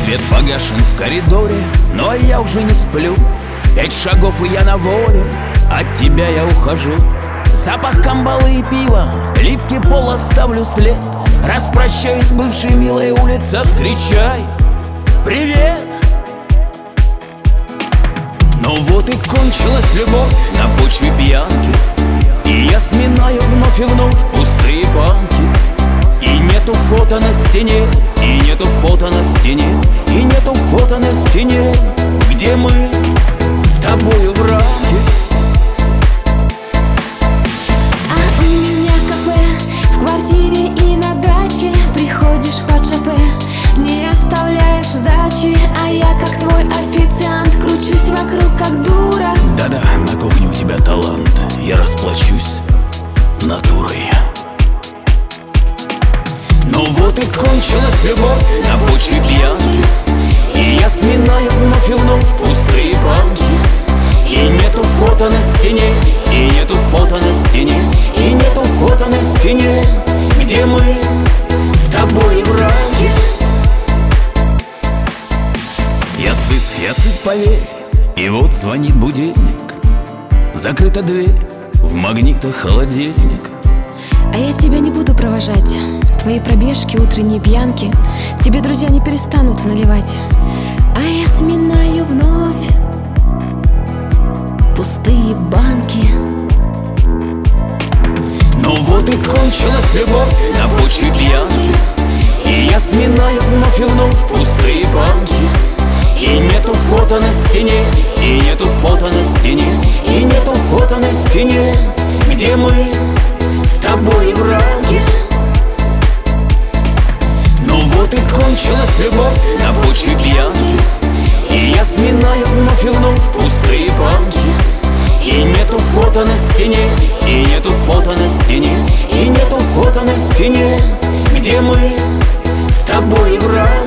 Свет погашен в коридоре, но я уже не сплю. 5 шагов и я на воле, от тебя я ухожу. Запах камбалы и пива, липкий пол оставлю след. Распрощаюсь с бывшей милой, улица, встречай, привет. Но вот и кончилась любовь на почве пьянки, и я сминаю вновь и вновь пустые банки. И нету фото на стене, и нету фото на стене, и нету фото на стене, где мы с тобою в рамке. А у меня кафе в квартире и на даче. Приходишь под шофе, не оставляешь сдачи, а я, как твой официант, кручусь вокруг, как дура. Да-да, на кухне у тебя талант, я расплачусь натурой. Но вот и кончилась любовь на почве пьянки, и я сминаю вновь и вновь пустые банки. И нету фото на стене, и нету фото на стене, и нету фото на стене, где мы с тобой в рамке. Я сыт, поверь, и вот звонит будильник. Закрыта дверь, в магнитах холодильник. А я тебя не буду провожать. Твои пробежки, утренние пьянки тебе друзья не перестанут наливать. А я сминаю вновь пустые банки. Но вот и кончилась любовь на почве пьянки, и я сминаю вновь и вновь пустые банки. И нету фото на стене, и нету фото на стене, и нету фото на стене, где мы с тобой в рамке. Но вот и кончилась любовь на почве пьянки, и я сминаю вновь и вновь пустые банки. И нету фото на стене, и нету фото на стене, и нету фото на стене, где мы с тобой в рамке.